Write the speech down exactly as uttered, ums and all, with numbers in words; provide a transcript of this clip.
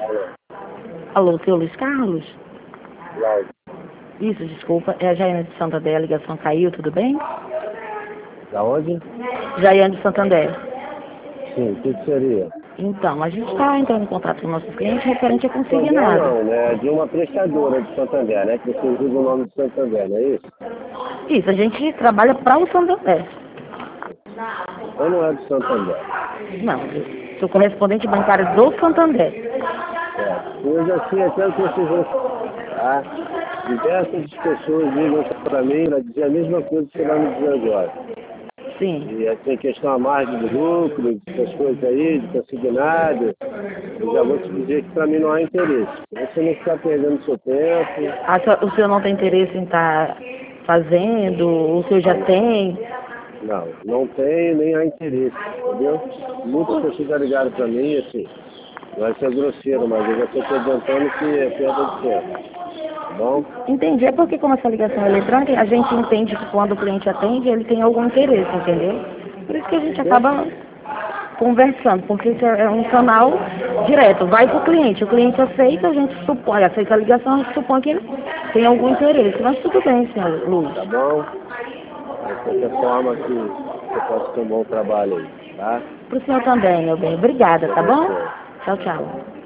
Alô, seu Luiz Carlos? Cláudio. Isso, desculpa. É a Jaiane de Santander, a ligação caiu, tudo bem? Da onde? Jaiane de Santander. Sim, o que que seria? Então, a gente está entrando em contato com nossos clientes referente a Santander consignado. não, né? De uma prestadora de Santander, né? Que você usa o nome de Santander, não é isso? Isso, a gente trabalha para o Santander. Ou não é do Santander? Não, sou correspondente bancário do Santander. É. Eu já sei até o que vocês vão falar. Diversas pessoas ligam para mim para dizer a mesma coisa que você vai me dizer agora. Sim. E assim, questão a margem do lucro, essas coisas aí, de consignado, eu já vou te dizer que para mim não há interesse. Você não ficar perdendo seu tempo. Ah, só- o senhor não tem interesse em estar fazendo? O senhor já tem? Não, não tem nem há interesse, entendeu? Muitas pessoas já ligaram para mim, assim, vai ser grosseiro, mas eu já estou te adiantando que é perda de tempo, tá bom? Entendi. É porque como essa ligação é eletrônica, a gente entende que quando o cliente atende, ele tem algum interesse, entendeu? Por isso que a gente acaba conversando, porque isso é um canal direto, vai para o cliente, o cliente aceita, a gente supõe, aceita a ligação, a gente supõe que ele tem algum interesse. Mas tudo bem, senhor Luiz. Tá bom? De qualquer forma que você possa ter um bom trabalho aí, tá? Para o senhor também, meu bem. Obrigada, tá bom? Abençoe. Tchau, tchau.